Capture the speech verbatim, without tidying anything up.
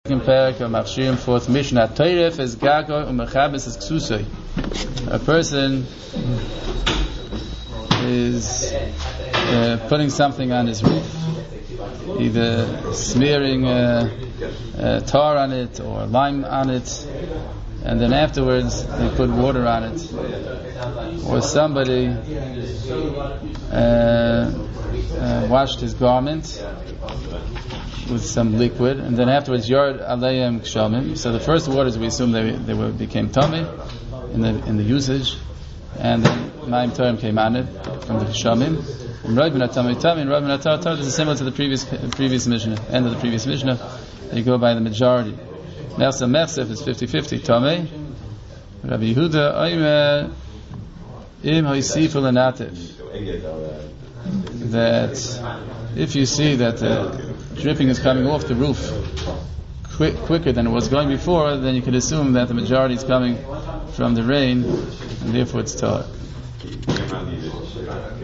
Parak of Machshirim, fourth Mishnah. Teiref is gago umechabes is ksusoi. A person is uh, putting something on his roof, either smearing uh, uh, tar on it or lime on it, and then afterwards they put water on it. Or somebody uh, uh, washed his garment with some liquid, and then afterwards yard aleim kshamim. So the first waters, we assume they they were, became tummy in the in the usage, and then ma'im torim came on it from the kshamim. And Rav Natami Tami and Rav Natar Tar, this is similar to the previous previous Mishnah, end of the previous Mishnah. They go by the majority. Mersa Mersef is fifty-fifty. Tami Rabbi Yehuda Oimer Im Hoisifu Lenativ, that if you see that the dripping is coming off the roof quick, quicker than it was going before, then you could assume that the majority is coming from the rain, and therefore it's tar.